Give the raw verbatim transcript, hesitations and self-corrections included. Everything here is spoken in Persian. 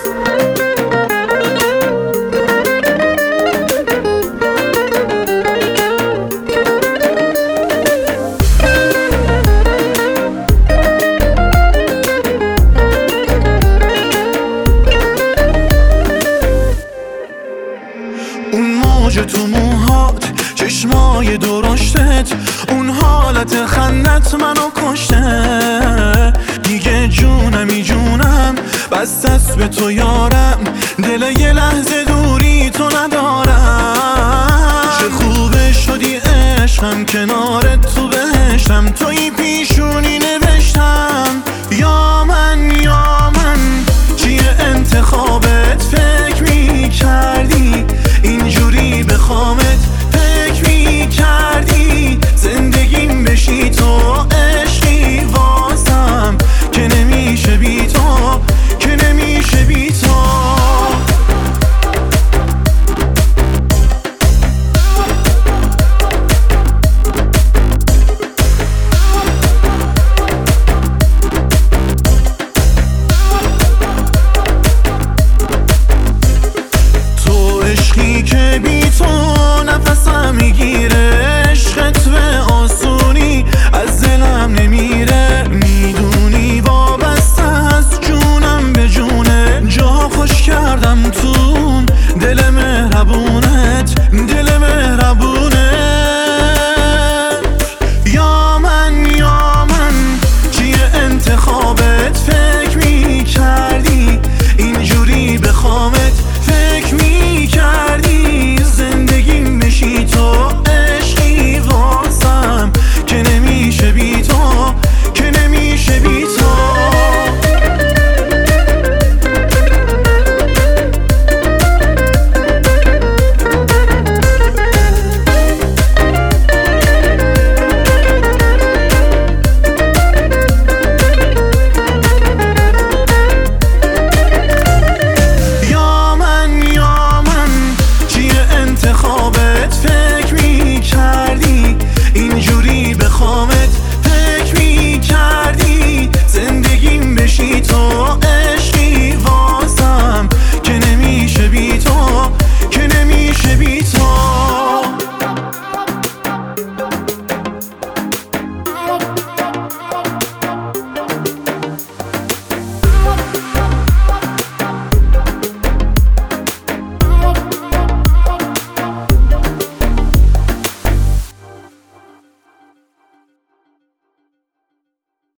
اون موج تو موهات، چشمای درشتت، اون حالت خندت منو کشته. دیگه جونمی جونم بس دست به تو یارم، دل یه لحظه دوری تو ندارم. چه خوبه شدی عشقم، کنارت تو بهشتم، توی پیشونی نوشتم. یا من یا من چیه انتخابه؟